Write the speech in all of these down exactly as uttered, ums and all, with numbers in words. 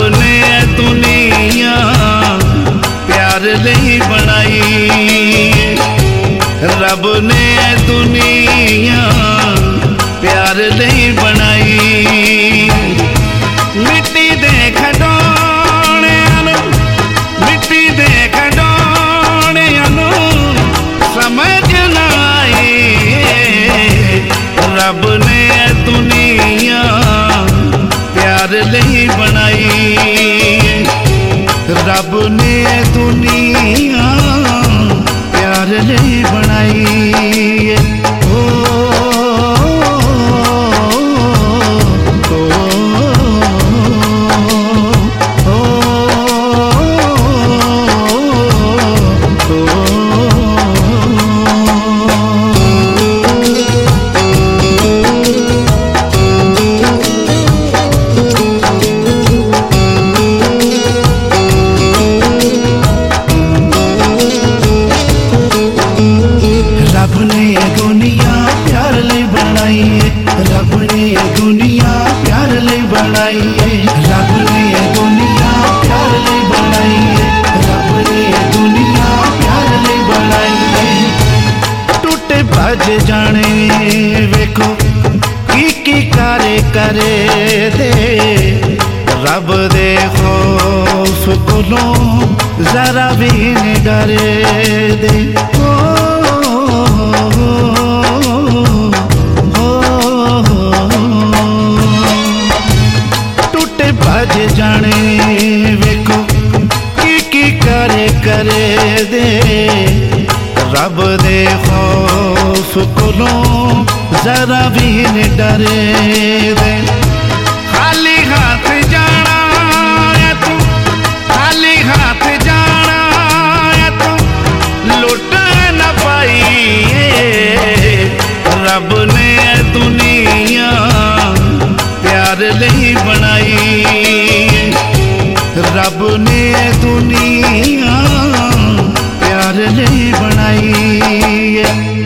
ने दुनिया प्यार नहीं बनाई, रब ने दुनिया प्यार नहीं बनाई। मिट्टी दे खिडौने मिट्टी दे खिडौने समझ ना आई, रब ने दुनिया प्यार नहीं बनाई, रब ने दुनिया प्यार नहीं बनाई। ओ, ओ, ओ, ओ, रब ने दुनिया प्यार ले बनाई है, रब ने दुनिया प्यार ले बनाई है, रब ने दुनिया प्यार ले बनाई है, रब ने दुनिया प्यार ले बनाई है। टूटे भज जाने वेखो की की करे करे दे, रब दे खौफ कोलों जरा भी नहीं डरे दे। भज जाने वेखो की की करे करे दे, रब दे खौफ कोलों जरा भी नहीं डरे दे। खाली हाथ जाना है तू, खाली हाथ जाना है तू, लुट न पाई, रब ने दुनिया प्यार नहीं बनाई, रब ने दुनिया प्यार नहीं बनाई।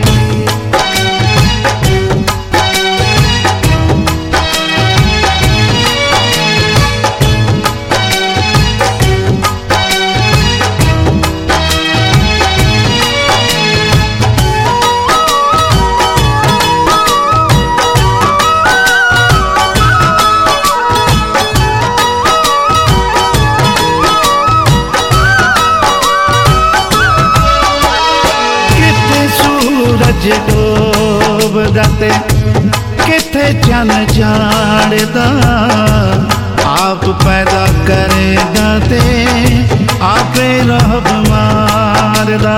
सूरज डूबदा ते किथे चन झाड़दा, आप पैदा करेगा ते आपे रब मारदा।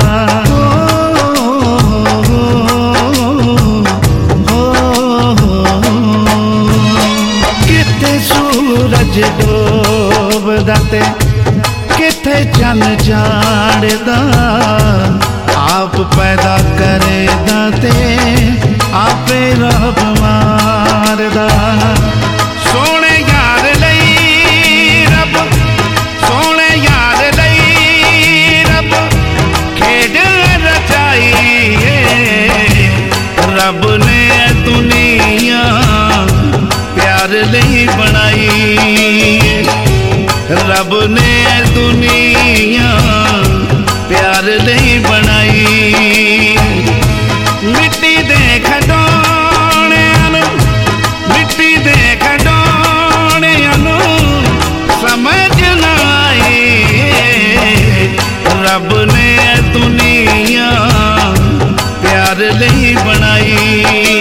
किथे सूरज डूबदा ते किथे चन झाड़दा, आप पैदा करेगा ते आपे रब मारदा। सोने यार लई रब, सोने यार लई रब खेड रचाई, रब ने दुनिया प्यार नहीं बनाई, रब ने दुनिया प्यार नहीं बनाई। मिट्टी दे खिडौने मिट्टी दे खिडौने समझ ना आई, रब ने दुनिया प्यार नहीं बनाई,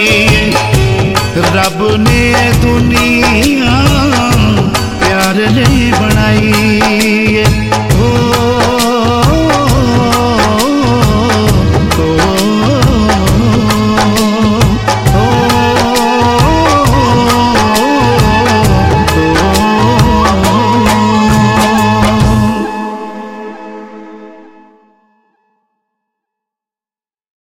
रब ने दुनिया प्यार नहीं बनाई।